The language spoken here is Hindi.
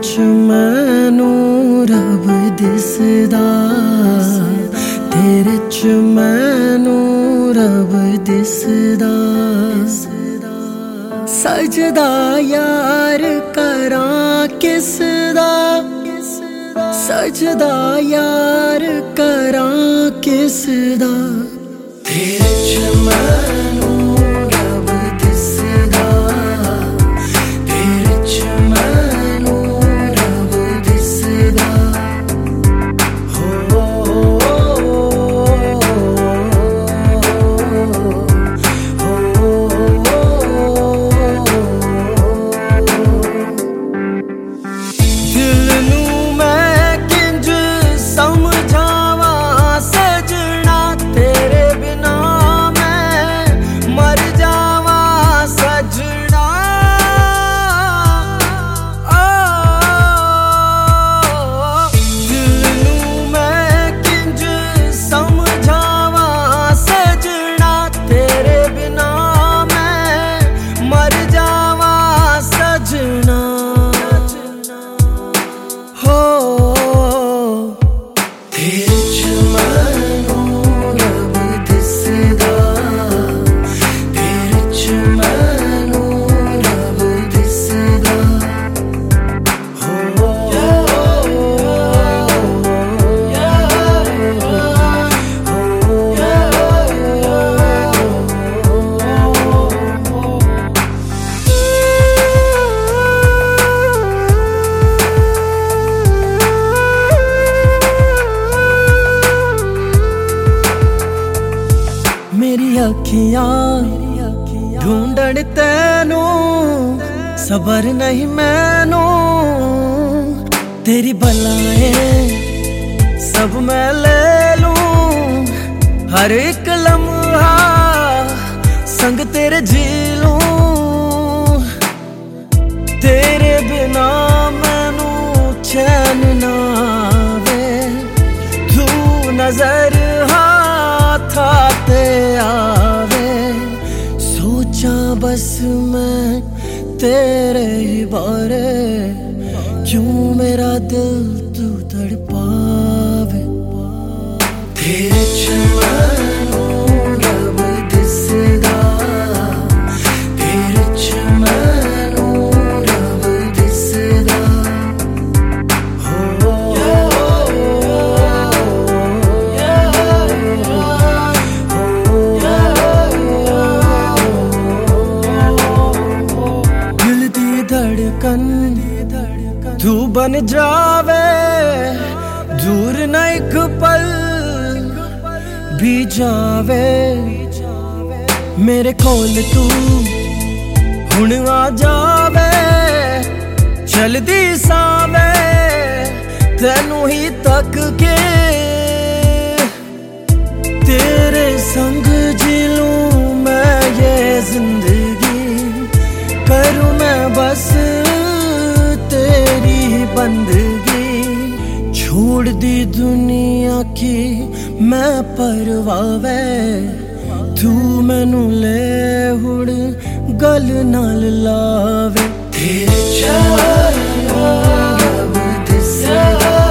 च मैनू रब दिसदा, तेरे च मैनू रब दिसदा। सजदा यार करां किसदा, सजदा यार करां किसदा। तेरे च मैनू रब दिसदा, तेरे च मैनू रब दिसदा। दिल नू मैं किंज समझावा सजना, तेरे बिना मैं मर जावा सजना। दिल नू मैं किंज समझावा सजना, तेरे बिना मैं मर जावा सजना। तेरे च मैनू रब दिसदा, तेरे च मैनू रब दिसदा। मेरी अखियां ढूंढण तैनू, सबर नहीं मैनू। तेरी बलाएं सब मैं ले लूं, हर एक लम्हा संग तेरे जी लूं। तेरे बिना मैनू चैन ना आवे, तू नजर हाथे आवे। सोचा बस मैं तेरे ही बारे, क्यों मेरा दिल तू तड़पावे। तेरे च मैनू रब दिसदा, तेरे च मैनू रब दिसदा। धड़कन तू बन जावे, दूर न एक पल भी जावे। मेरे कोल तू हुण आ जावे, चलदी सावे तेनू ही तक के। तेरे संग जी लूं मैं ये जिंदगी, करूं मैं बस तेरी बंदगी। छोड़ दी दुनिया की मैं परवावे, तू मैनू ले हुण गल नाल लावे। तेरे च मैनू रब दिसदा।